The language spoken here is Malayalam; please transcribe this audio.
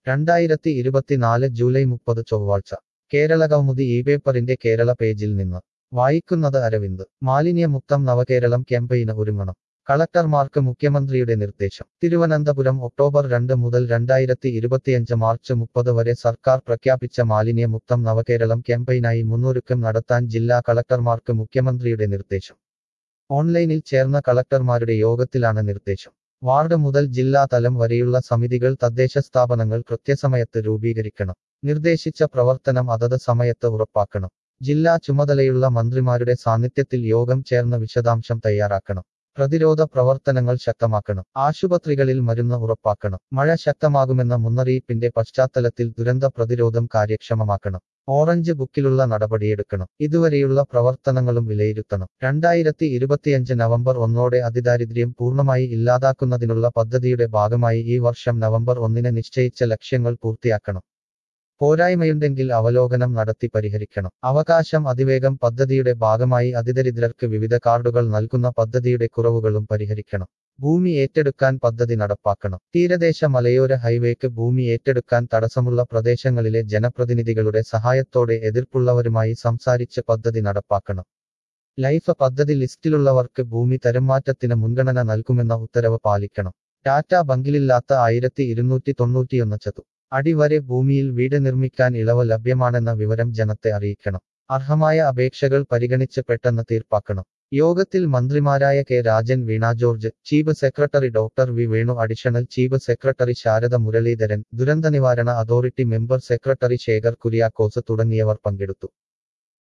2024 ജൂലൈ 30 ചൊവ്വാഴ്ച കേരളകൗമുദി ഈ പേപ്പറിന്റെ കേരള പേജിൽ നിന്ന് വായിക്കുന്നത് അരവിന്ദ് മാലിന്യമുക്തം നവകേരളം ക്യാമ്പയിന് ഒരുങ്ങണം കളക്ടർമാർക്ക് മുഖ്യമന്ത്രിയുടെ നിർദ്ദേശം തിരുവനന്തപുരം ഒക്ടോബർ 2 മുതൽ 2025 മാർച്ച് 30 വരെ സർക്കാർ പ്രഖ്യാപിച്ച മാലിന്യമുക്തം നവകേരളം ക്യാമ്പയിനായി മുന്നൊരുക്കം നടത്താൻ ജില്ലാ കളക്ടർമാർക്ക് മുഖ്യമന്ത്രിയുടെ നിർദ്ദേശം ഓൺലൈനിൽ ചേർന്ന കളക്ടർമാരുടെ യോഗത്തിലാണ് നിർദ്ദേശം വാർഡ് മുതൽ ജില്ലാ തലം വരെയുള്ള സമിതികൾ തദ്ദേശ സ്ഥാപനങ്ങൾ കൃത്യസമയത്ത് രൂപീകരിക്കണം നിർദ്ദേശിച്ച പ്രവർത്തനം അതത് സമയത്ത് ഉറപ്പാക്കണം ജില്ലാ ചുമതലയുള്ള മന്ത്രിമാരുടെ സാന്നിധ്യത്തിൽ യോഗം ചേർന്ന് വിശദാംശം തയ്യാറാക്കണം പ്രതിരോധ പ്രവർത്തനങ്ങൾ ശക്തമാക്കണം ആശുപത്രികളിൽ മരുന്ന് ഉറപ്പാക്കണം മഴ ശക്തമാകുമെന്ന മുന്നറിയിപ്പിന്റെ പശ്ചാത്തലത്തിൽ ദുരന്ത പ്രതിരോധം കാര്യക്ഷമമാക്കണം ഓറഞ്ച് ബുക്കിലുള്ള നടപടിയെടുക്കണം ഇതുവരെയുള്ള പ്രവർത്തനങ്ങളും വിലയിരുത്തണം 2025 നവംബർ 1 അതിദാരിദ്ര്യം പൂർണ്ണമായി ഇല്ലാതാക്കുന്നതിനുള്ള പദ്ധതിയുടെ ഭാഗമായി ഈ വർഷം നവംബർ 1 നിശ്ചയിച്ച ലക്ഷ്യങ്ങൾ പൂർത്തിയാക്കണം പോരായ്മയുണ്ടെങ്കിൽ അവലോകനം നടത്തി പരിഹരിക്കണം അവകാശം അതിവേഗം പദ്ധതിയുടെ ഭാഗമായി അതിദരിദ്രർക്ക് വിവിധ കാർഡുകൾ നൽകുന്ന പദ്ധതിയുടെ കുറവുകളും പരിഹരിക്കണം ഭൂമി ഏറ്റെടുക്കാൻ പദ്ധതി നടപ്പാക്കണം തീരദേശ മലയോര ഹൈവേക്ക് ഭൂമി ഏറ്റെടുക്കാൻ തടസ്സമുള്ള പ്രദേശങ്ങളിലെ ജനപ്രതിനിധികളുടെ സഹായത്തോടെ എതിർപ്പുള്ളവരുമായി സംസാരിച്ച് പദ്ധതി നടപ്പാക്കണം ലൈഫ് പദ്ധതി ലിസ്റ്റിലുള്ളവർക്ക് ഭൂമി തരംമാറ്റത്തിന് മുൻഗണന നൽകുമെന്ന ഉത്തരവ് പാലിക്കണം ടാറ്റ ബങ്കിലില്ലാത്ത 1291 ചതു അടി വരെ ഭൂമിയിൽ വീട് നിർമ്മിക്കാൻ ഇളവ് ലഭ്യമാണെന്ന വിവരം ജനത്തെ അറിയിക്കണം അർഹമായ അപേക്ഷകൾ പരിഗണിച്ച് പെട്ടെന്ന് തീർപ്പാക്കണം യോഗത്തിൽ മന്ത്രിമാരായ K Rajan Veena George chief secretary doctor V Venu additional chief secretary Sarada Muraleedharan ദുരന്തനിവാരണ authority member secretary Sekhar Kuriakose തുടങ്ങിയവർ പങ്കെടുത്തു